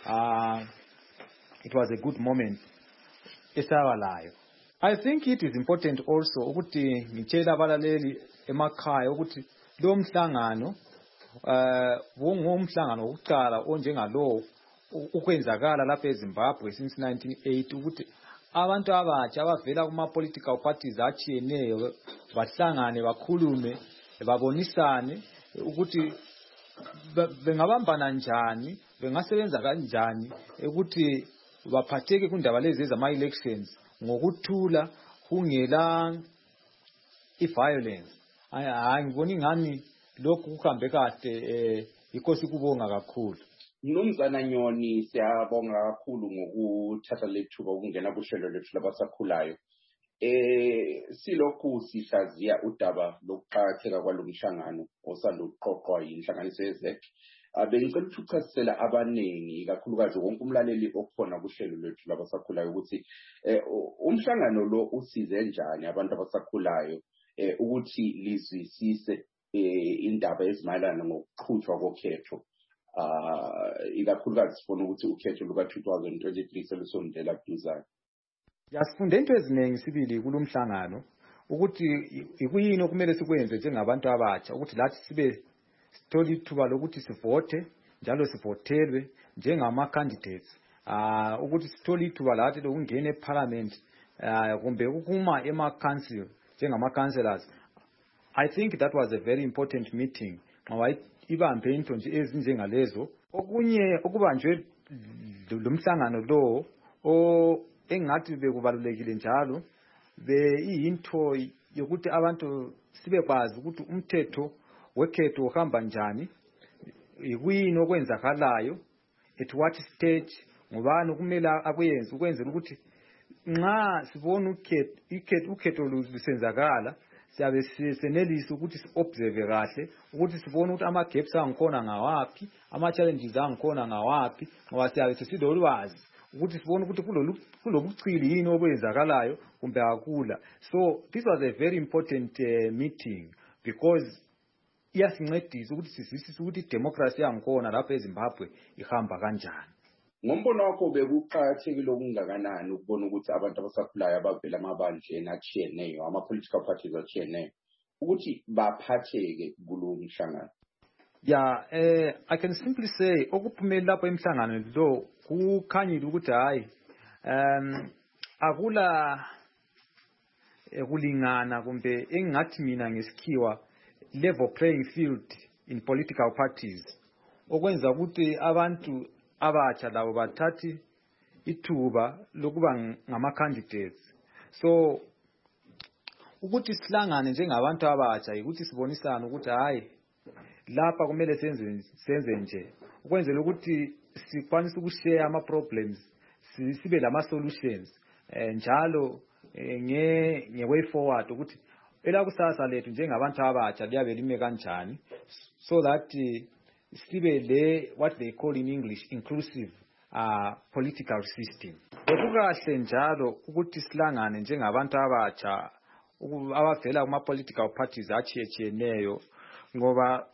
It was a good moment esabalayo. I think it is important also ukuthi ngitshela abalaleli emakhaya ukuthi lo mhlangano ngumhlangano wokuqala onjengalo ukwenzakala lapha eZimbabwe since 1980 ukuthi abantu abatsha abavela kuma political parties achiyeneyo bahlangane bakhulume babonisane ukuthi bengabambana njani bengasebenza kanjani ukuthi baphatheke kundaba lezi zama elections ngokuthula kungela violence. Ngibona ingani lokhu kuhambe kahle inkosi kubonga kakhulu. Mnumzana Nyoni siyabonga kakhulu ngokuthatha lethuba ukungena kuhlelo lethu labasakhulayo. Silokhu sihlaziya udaba lokuqhatheka kwalomhlangano osaluqoqwa yinhlanganiso yeZEC. Bengicela ukuchasisela abaningi kakhulukazi wonke umlaleli okhona kuhlelo lethu labasakhulayo ukuthi umhlangano lo usize njani abantu abasakhulayo ukuthi lizwisise indaba ezimayelana ngokuqhutshwa kokhetho. Ikakhulukazi sifuna ukuthi ukhetho luka 2023 selusondela kuduzane. Yasifunde into eziningi sibili kulomhlangano ukuthi ikuyini okumele sikwenze njengabantu abatsha ukuthi lathi sibe sithola ithuba lokuthi sivote njalo sivotelwe njengama candidates ukuthi sithola ithuba lathi lokungena eParliament kumbe ukuma ema-council njengama councillors. I think that was a very important meeting ngoba ibambe into nje ezinjengalezo. Okunye okubanjwe lomhlangano lo engathi bekubalulekile njalo iyinto yokuthi abantu sibekwazi ukuthi umthetho wekhetho uhamba njani, ikuyini okwenzakalayo, at what stage, ngubani kumele akuyenze ukwenzela ukuthi nxa sibona ukhetho lusenzakala siyabe senelisa ukuthi si-observe kahle ukuthi sibone ukuthi ama-gaps angikhona ngawaphi, ama-challenges angikhona ngawaphi ngoba siyabe sesilolwazi ukuthi sibone ukuthi kulobuchili yini obenzakalayo kumbe akula. So this was a very important meeting because iyasincedisa ukuthi sizwisise ukuthi idemocracy yangikhona lapha eZimbabwe ihamba kanjani. Ngombono wakho bekuqhathekile okungakanani ukubona ukuthi abantu abasakhulayo abavela amabandleni achiyeneyo ama-political parties achiyeneyo ukuthi baphatheke kulo mhlangano? Yeah, I can simply say okuphumela lapho emhlangano lo kukhanyile ukuthi hayi akula kulingana kumbe engathi mina ngesikhiwa level playing field in political parties okwenza ukuthi abantu abatsha labo bathathi ithuba lokuba ngama candidates. So ukuthi sihlangane njengabantu abatsha ukuthi sibonisane ukuthi hayi lapha kumele senze nje ukwenzela ukuthi sikwanise ukushare ama problems sibe lama solutions njalo nge way forward ukuthi elakusasa lethu njengabantu abatsha liyabe lime kanjani so that sibe le what they call in English inclusive political system. Okukahle njalo ukuthi silangane njengabantu abatsha abavela kuma political parties achiyeneyo ngoba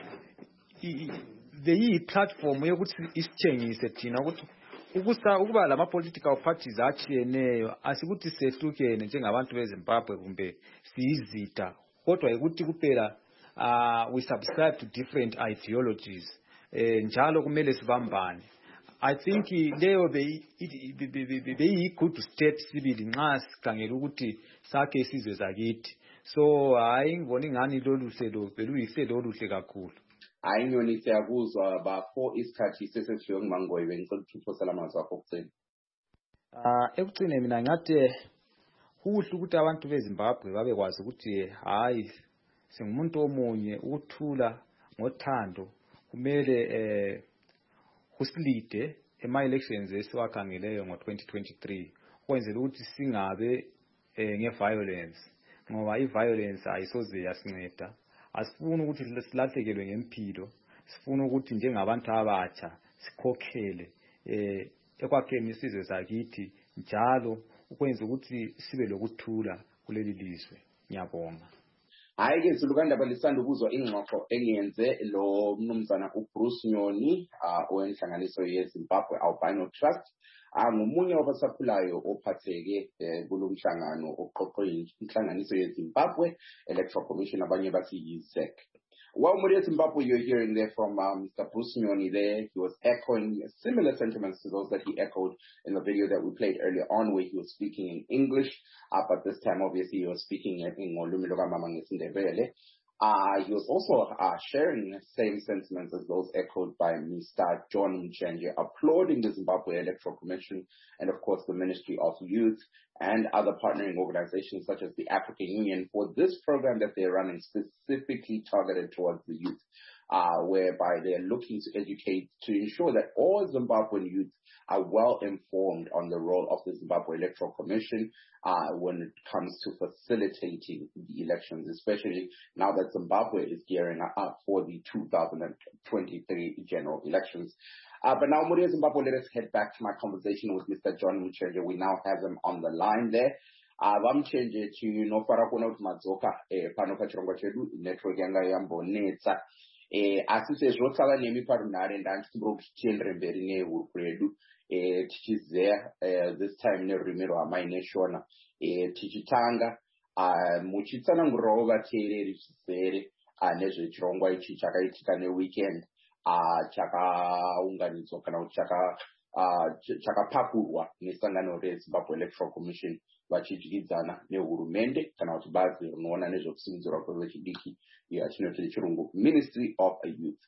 the platform yokuthi isitshengise thina ukuthi ukuba lama political parties achiyeneyo asikuthi sehlukene njengabantu beZimbabwe kumbe siyizitha kodwa ukuthi kuphela we subscribe to different ideologies njalo kumele sibambane. I think leyo beyi good state sibili nxa sikhangela ukuthi sakhe isizwe zakithi. So hayi ngibona ingani lolu hlelo beluyihlelo oluhle kakhulu. Hayi Nyoni siyakuzwa bafo isikhathi sesesiyo ngimangoyi bengicela ukuthi usalamazi wakho kucela. Ekucine mina ngathi kuhle ukuthi abantu beZimbabwe babekwazi ukuthi hayi singumuntu omunye ukuthula ngothando kumele kusilide ema-elections esiwakhangeleyo ngo-2023 ukwenzela ukuthi singabe nge-violence ngoba i-violence ayisoze yasinceda. Asifuni ukuthi silahlekelwe ngempilo, sifuna ukuthi njengabantu abatsha sikhokhele ekwakheni isizwe sakithi njalo ukwenza ukuthi sibe lokuthula kuleli lizwe. Ngiyabonga. Hayi ke Zulukandaba lisanda ukuzwa ingxoxo engiyenze lo mnumzana uBruce Nyoni owenhlanganiso yeZimbabwe Albino Trust ngumunye wabasakhulayo ophatheke kulomhlangano oqoqwe inhlanganiso yeZimbabwe Electoral Commission abanye bathi yiZEC. Well, Muria Zimbabwe, you're hearing there from Mr. Bruce Nyoni there. He was echoing similar sentiments to those that he echoed in the video that we played earlier on where he was speaking in English, but this time obviously he was speaking in Ngolumi Lokamama ngesindebele. He was also sharing the same sentiments as those echoed by Mr. John Mchenje, applauding the Zimbabwe Electoral Commission and, of course, the Ministry of Youth and other partnering organizations such as the African Union for this program that they're running specifically targeted towards the youth, whereby they're looking to educate to ensure that all Zimbabwean youth are well informed on the role of the Zimbabwe Electoral Commission when it comes to facilitating the elections, especially now that Zimbabwe is gearing up for the 2023 general elections. But now, Muria Zimbabwe, let us head back to my conversation with Mr. John Mchenje. We now have him on the line there. Vamchenje chinofara kuona kuti madzoka pano pachirongwa chedu network yanga yambonetsa asi sezvo tsava nemi parunhare ndandichimbiro kuti tiendere mberi nehurukuro yedu tichizeya this time nerurimi rwamai neshona tichitanga muchitsanangurirawo vateereri zvizere nezvechirongwa ichi chakaitika neweekend chakaunganidzwa kana kuti chakapakurwa nesangano reZimbabwe Electoral Commission vachidyidzana nehurumende kana kuti bazi rinoona nezvekusimudzirwa kwevechidiki yatinoti nechirungu Ministry of Youth.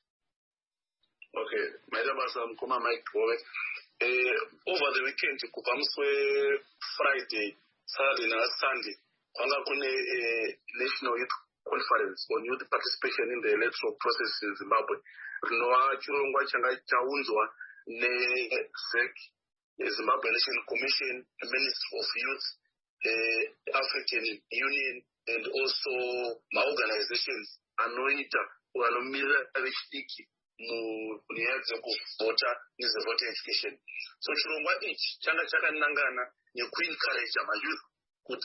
Okay, maitabasa mukoma Mike Bove. Over the weekend kupamuswe Friday, Saturday na Sunday kwanga kune National Youth Conference on Youth Participation in the Electoral Process in Zimbabwe. Rinova chirongwa changa chaunzwa neZEC, Zimbabwe Electoral Commission, the Ministry of Youth, African Union, and also my organizations anoita vanomira vechidiki munyaya dzekuvhota nezvevoter education. So chirongwa ichi changa chakanangana nekuencourage mayouth kuti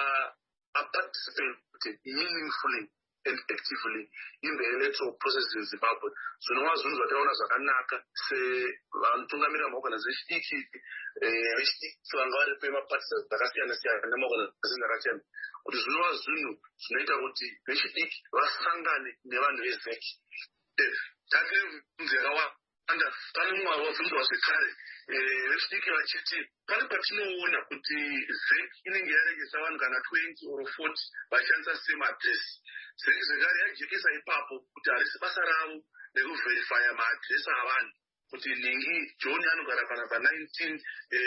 participate meaningfully and actively in the electoral process in Zimbabwe. So zvinova zvinhu zvataona zvakanaka sevatungamirira maorganization iki vechidiki vanga vari pemapartisa dzakasiyana siyana nemaorganization akasiyana kuti zvinova zvinhu zvinoita kuti vechidiki vasangane nevanhu veZEC. Take mvunzo yakawanda pane mumwe wabvunzwa zvekare vechidiki vachiti pane patinoona kuti ZEC inenge yaregesa vanhu kana 20 or 40 vachishandisa semadresi. ZEC zvekare yajekesa ipapo kuti harisi basa ravo rekuvherifaya maadresi avanhu kuti ningi John anogara kana pa19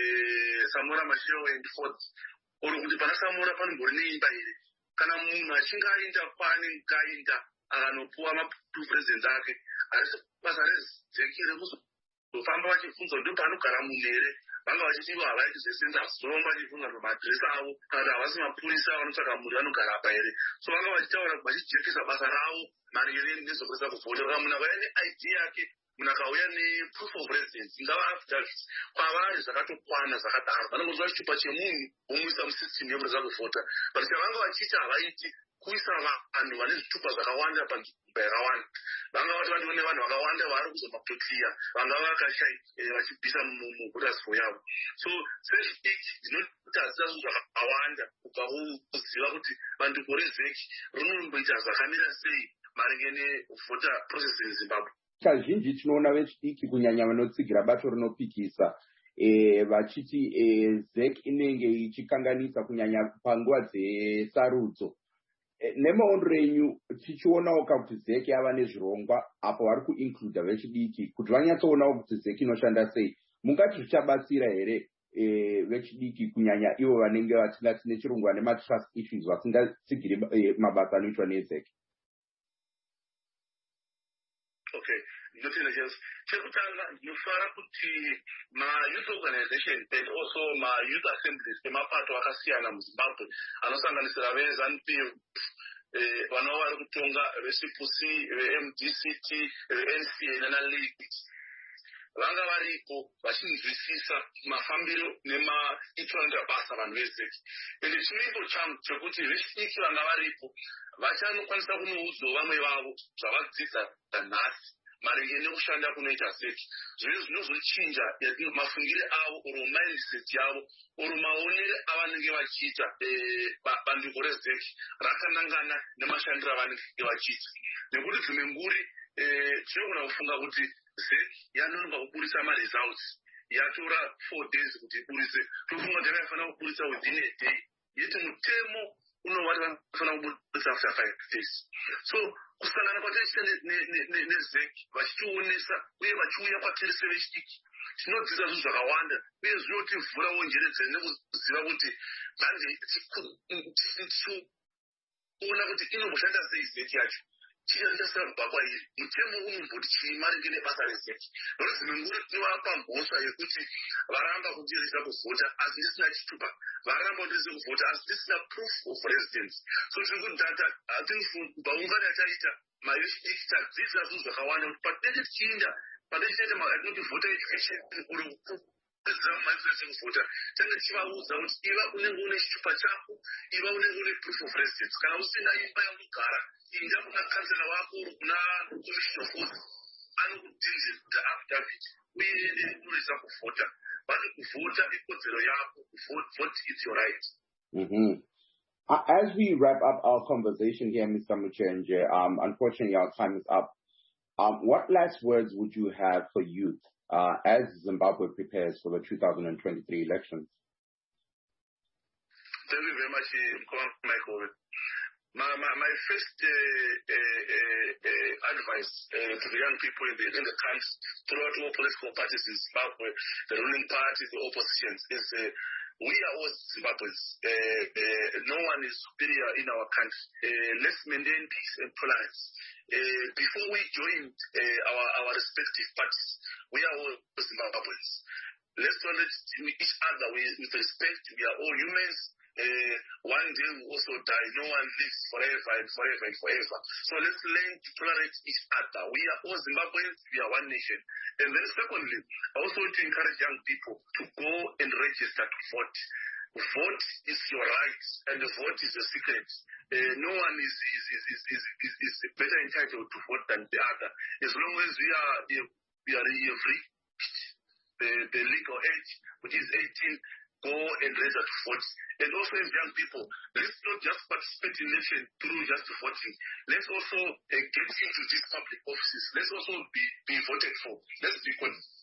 Samora Machel and 40 oro kuti pana Samora panombori neimba here kana munhu achinge aenda kwaanenge aenda akanopuwa mapresident ake harisi basa reZEC rekuzofamba vachibvunzwa ndo paanogara munhu here vanga vachiti havaiti zvesenza zomba vachibvunza maadresi avo kana havasi mapurisa vanotsvaka munhu anogara apa here. So vanga vachitaura vachijekesa basa ravo maringe nezvokurisa kuvhota kana munhu akauya neID yake munhu akauya neproof of residence ingava affidavit kwavari zvakatokwana zvakadaro vanongoziva chitupa chemunhu vomuisa musystem yekurisa kuvhota but chavanga vachiita havaiti kuisa vanhu vane zvitupa zvakawanda panzvimbo yakawanda. Vanga vati vandione vanhu vakawanda vari kuzomapekliya vanga vakashai vachibvisa muvoters roll yavo. So sezvidiki dzinoti hadzita zvinhu zvakawanda kubva kuziva kuti bandiko reZEC rinomboita zvakamira sei maringe nevoter process in Zimbabwe. Kazhinji tinoona vechidiki kunyanya vanotsigira bato rinopikisa vachiti ZEC inenge ichikanganisa kunyanya panguva dzesarudzo. Nemaondero enyu tichionawo kuti ZEC yava nezvirongwa apo vari kuincluda vechidiki kuti vanyatsoonawo kuti ZEC inoshanda sei, mungati zvichabatsira here vechidiki kunyanya ivo vanenge vatingati nechirungu vane matrust issues vasingatsigiri mabasa anoitwa neZEC? Okay, chekutanga ndinofara kuti ma-youth organization and also ma-youth assemblies emapato akasiyana muzimbabwe anosanganisira veZANU-PF vanova vari kutonga veCPC, veMDCT, veNCA nanaLeague vanga varipo vachinzwisisa mafambiro nemaitiro basa vanhu vezeki ende chimiro changu chekuti vechidiki vanga varipo vachanokwanisa kunoudzawo vamwe vavo zvavadzidza nhasi maringe nekushanda kunoita zeki zvino zvinozochinja mafungire avo oro mindset yavo oro maonere avanenge vachiita bandiko rezeki rakanangana nemashandiro avanenge vachiita nekuti dzimwe nguri tinogona kufunga kuti zeki yanonoka kuburisa maresults yatora 4 days kuti iburise tofunga kuti yakafanira kuburisa within a day yeti mutemo unovati vanofanira kuburisa after 5 days so kusangana kwataita nezeki vachitionesa uye vachiuya kwatiri sevechidiki tinodzidza zvinhu zvakawanda uye zvinotivhurawo njere dzedu nekuziva kuti manje tichiona kuti inomboshanda sei zeki yacho chichaita kwairi mutemo unomboti chii maringe nebasa rezeki nokuti dzimwe nguri tinovapa mhosva yekuti varamba kundirisa kuvhota asi ndisina chitupa varamba kundirisa kuvhota asi ndisina proof of residence so tiri kudhata paungano yataita mayechidiki tadzidza zvinhu zvakawanda kuti patinenge tichiinda patinenge tinoti voter education uri kuvhota tange tichivaudza kuti iva unenge une chitupa chako iva unenge une proof of residence kana usina imba yaunogara inda kuna kansela wako uri kuna commission of oath anokudhinzira affidavit uye unoisa kuvhota basi kuvhota ikodzero yako vote is your right. As we wrap up our conversation here, Mr. Muchenje, unfortunately our time is up. What last words would you have for youth as Zimbabwe prepares for the 2023 elections? Thank you very much, Michael. My first advice to the young people in the country, throughout all political parties in Zimbabwe, the ruling parties, the oppositions, is we are all Zimbabweans. No one is superior in our country. Let's maintain peace and tolerance. Before we joined our respective parties, we are all Zimbabweans. Let's tolerate each other with respect. We are all humans. One day we also die. No one lives forever and forever and forever. So let's learn to tolerate each other. We are all Zimbabweans. We are one nation. And then secondly, also to encourage young people to go and register to vote. Vote is your right, and the vote is a secret. No one is better entitled to vote than the other. As long as we have reached the legal age, which is 18, go and register to vote. And also as young people, let's not just participate in election through just voting. Let's also get into these public offices. Let's also be voted for. Let's be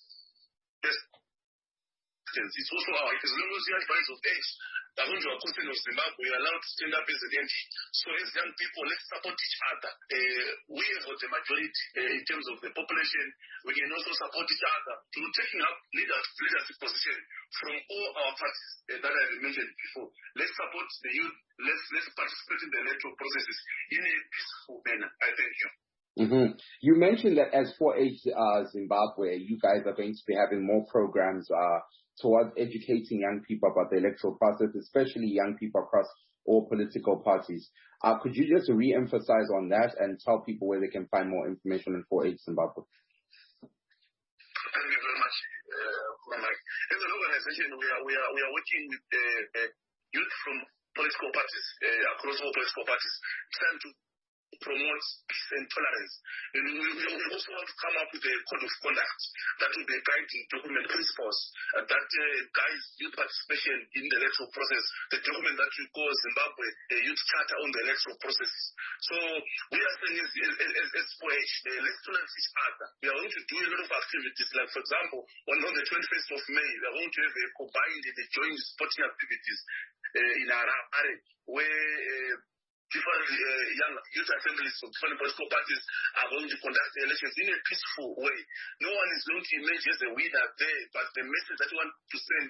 it's also our right. As long as you are advised of age, the Constitution of Zimbabwe, we are allowed to stand up as an entity. So as young people, let's support each other. We have got the majority in terms of the population. We can also support each other through taking up leadership position from all our parties that I mentioned before. Let's support the youth. Let's participate in the electoral processes in a peaceful manner. I thank you. You mentioned that as 4H Zimbabwe, you guys are going to be having more programs towards educating young people about the electoral process, especially young people across all political parties. Could you just re-emphasize on that and tell people where they can find more information on 4H Zimbabwe? Thank you very much, Mike. As an organization, we are working with youth from political parties, across all political parties, trying to promote peace and tolerance. And we also want to come up with a code of conduct that will be guiding document principles that guides youth participation in the electoral process, the document that we call Zimbabwe Youth Charter on the electoral process. So we are saying as 4H, let's tolerate each other. We are going to do a lot of activities, like for example, on the 21st of May, we are going to have a combined and joint sporting activities in Harare, where different young youth assemblies from different political parties are going to conduct the elections in a peaceful way. No one is going to emerge as a winner there, but the message that you want to send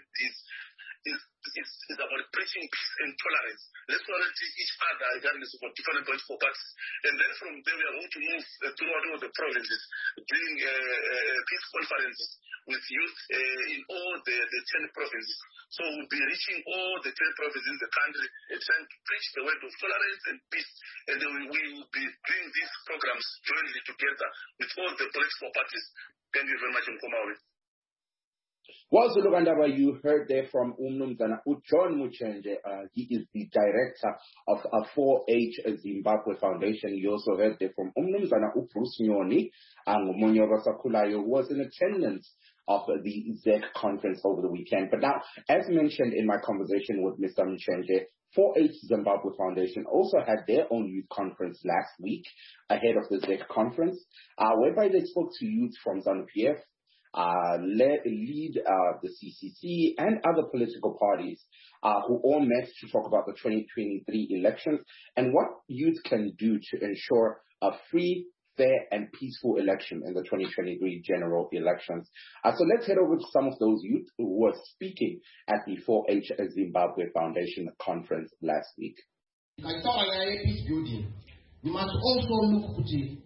is about preaching peace and tolerance. Let's tolerate each other regardless of different political parties. And then from there we are going to move throughout all the provinces, doing peace conferences with youth in all the 10 provinces. So we'll be reaching all the 10 provinces in the country and trying to preach the word of tolerance and peace. And then we will be doing these programs jointly together with all the political parties. Thank you very much, Nkomawe. Well, Zulukandaba, you heard there from Umnumzana John Muchenje. He is the director of 4H Zimbabwe Foundation. You also heard there from Umnumzana Bruce Nyoni, Munyoba Sakulayo, who was in attendance of the ZEC conference over the weekend. But now, as mentioned in my conversation with Mr. Muchenje, 4H Zimbabwe Foundation also had their own youth conference last week ahead of the ZEC conference, whereby they spoke to youth from ZANU-PF, lead the CCC and other political parties who all met to talk about the 2023 elections and what youth can do to ensure a free, fair and peaceful election in the 2023 general elections. So let's head over to some of those youth who were speaking at the 4H Zimbabwe Foundation conference last week. I saw a peace building. We must also look at it.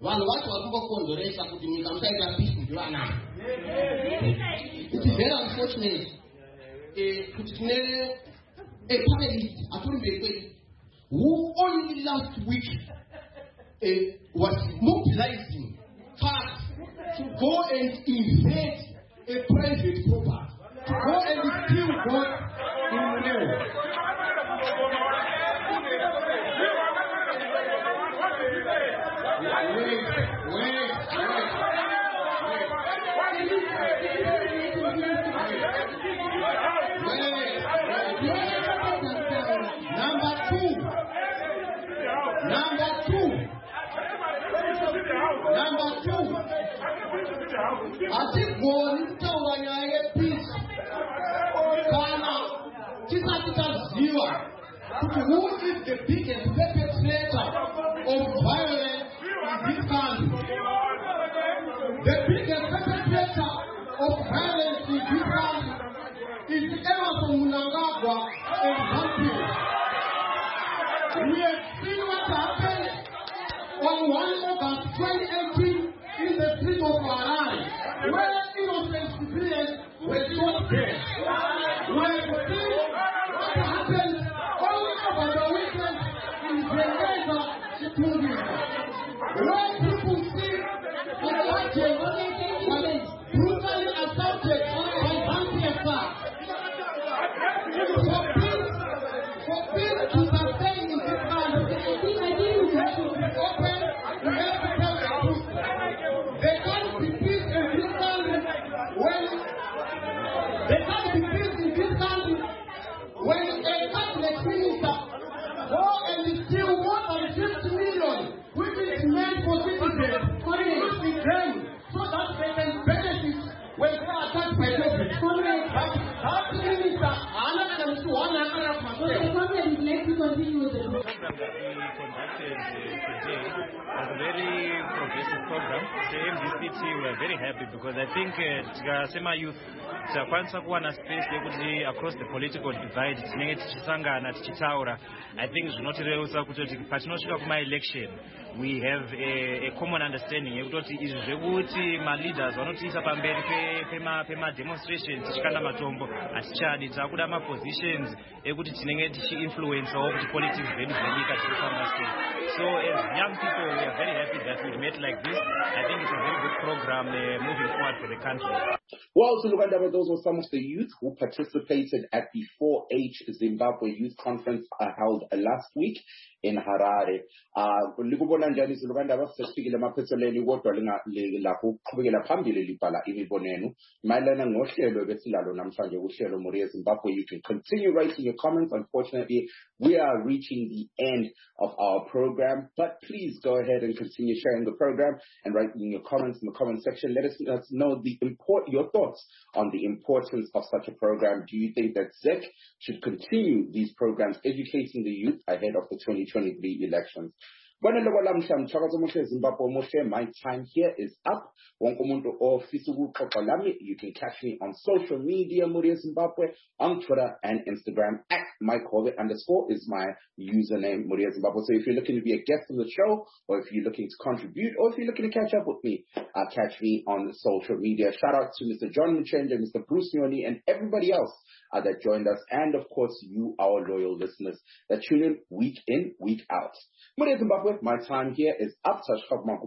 It is very unfortunate. A panelist who only last week was mobilizing facts to go and invade a private property, to go and steal God in Muneo. Number two, I think one peace. Who is the biggest perpetrator of violence in this country? The biggest perpetrator of violence in this country is Emerson Mnangagwa and Zambia. We have seen what happened on 1 August 2018 in the street of Harare, where innocent civilians were shot dead. We have seen what happened only over the weekend in Grenada, where people see elections was brutally assaulted by Zambia. For peace to sustain in this country, we have to be open, we have to tell the truth. There can't be peace in this country when a cabinet minister go and steal more than 50 million, which is meant for citizens, with them, so that they can benefit when they are attacked by government. But that minister, was a very progressive program. MDCT, we are very happy because I think Tikasema Youth takwanisa kuwa na space yekuti across the political divide tinenge tichisangana tichitaura. I think zvinotireusa kuti patinosvika kuma election we have a common understanding yekutoti izvi zvekuti ma leaders vanotiisa pamberi pema demonstrations tichikanda matombo atichadi takuda ma positions ekuti tinenge tichi-influence kuti politics zvedu zvenyika tirifamba sei. So as young people we are very happy that we met like this. I think it's a very good program moving forward for the country. Well, Zulukandaba, those were some of the youth who participated at the 4H Zimbabwe Youth Conference held last week in Harare. Likubona njani Zulukandaba sesifikile emaphethelweni kodwa lapho uqhubekela phambili libhala imiboneno mayelana ngohlelo besilalo namhlanje uhlelo Moriya Zimbabwe. You can continue writing your comments. Unfortunately, we are reaching the end of our program, but please go ahead and continue sharing the program and writing your comments in the comment section. Let us know your thoughts on the importance of such a program. Do you think that ZEC should continue these programs educating the youth ahead of the 2023 2023 elections. My time here is up. You can catch me on social media, Muria Zimbabwe, on Twitter and Instagram at MikeHovitt_ is my username, Muria Zimbabwe. So if you're looking to be a guest on the show, or if you're looking to contribute, or if you're looking to catch up with me, catch me on social media. Shout out to Mr. John Muchenja, Mr. Bruce Nyoni, and everybody else that joined us, and of course you, our loyal listeners that tune in, week out. Muria Zimbabwe, my time here is up. Let's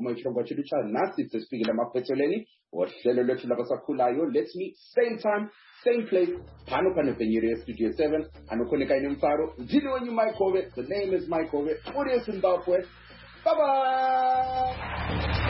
meet same time, same place. Studio 7. The name is Mike Hovitt. Muria Zimbabwe. Bye bye.